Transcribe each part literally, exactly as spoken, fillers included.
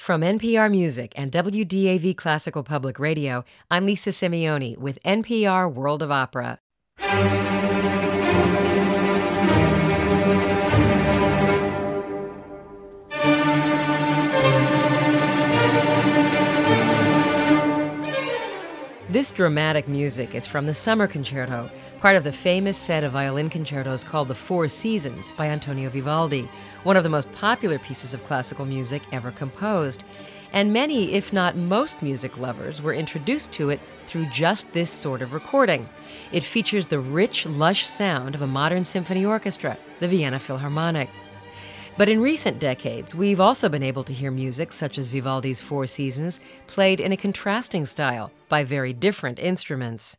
From N P R Music and W D A V Classical Public Radio, I'm Lisa Simeoni with N P R World of Opera. This dramatic music is from the Summer Concerto, part of the famous set of violin concertos called the Four Seasons by Antonio Vivaldi, one of the most popular pieces of classical music ever composed. And many, if not most, music lovers were introduced to it through just this sort of recording. It features the rich, lush sound of a modern symphony orchestra, the Vienna Philharmonic. But in recent decades, we've also been able to hear music such as Vivaldi's Four Seasons played in a contrasting style by very different instruments.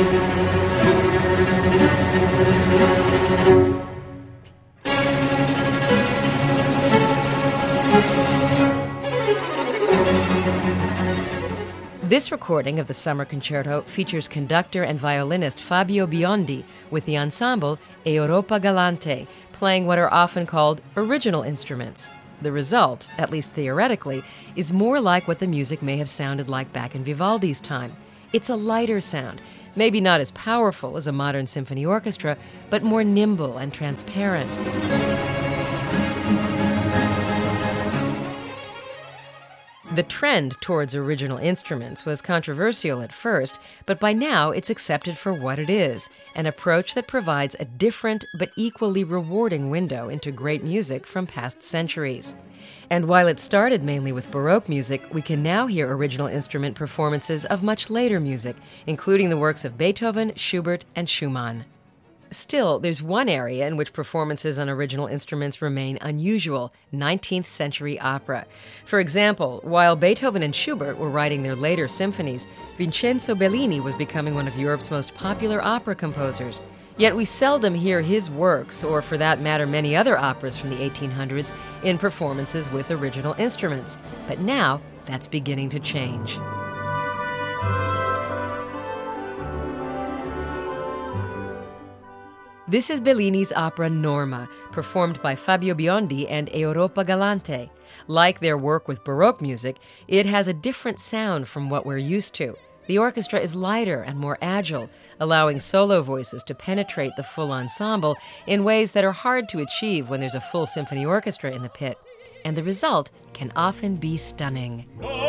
This recording of the Summer Concerto features conductor and violinist Fabio Biondi with the ensemble Europa Galante, playing what are often called original instruments. The result, at least theoretically, is more like what the music may have sounded like back in Vivaldi's time. It's a lighter sound, maybe not as powerful as a modern symphony orchestra, but more nimble and transparent. The trend towards original instruments was controversial at first, but by now it's accepted for what it is, an approach that provides a different but equally rewarding window into great music from past centuries. And while it started mainly with Baroque music, we can now hear original instrument performances of much later music, including the works of Beethoven, Schubert, and Schumann. Still, there's one area in which performances on original instruments remain unusual: nineteenth century opera. For example, while Beethoven and Schubert were writing their later symphonies, Vincenzo Bellini was becoming one of Europe's most popular opera composers. Yet we seldom hear his works, or for that matter many other operas from the eighteen hundreds, in performances with original instruments. But now, that's beginning to change. This is Bellini's opera Norma, performed by Fabio Biondi and Europa Galante. Like their work with Baroque music, it has a different sound from what we're used to. The orchestra is lighter and more agile, allowing solo voices to penetrate the full ensemble in ways that are hard to achieve when there's a full symphony orchestra in the pit. And the result can often be stunning.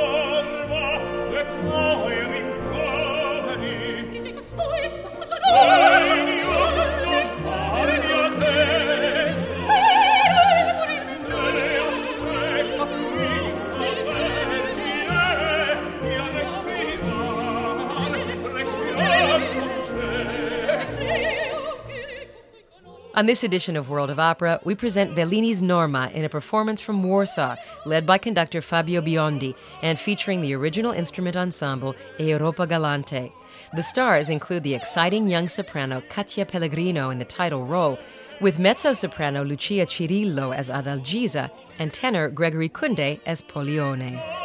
On this edition of World of Opera, we present Bellini's Norma in a performance from Warsaw, led by conductor Fabio Biondi, and featuring the original instrument ensemble Europa Galante. The stars include the exciting young soprano Katia Pellegrino in the title role, with mezzo-soprano Lucia Cirillo as Adalgisa and tenor Gregory Kunde as Pollione.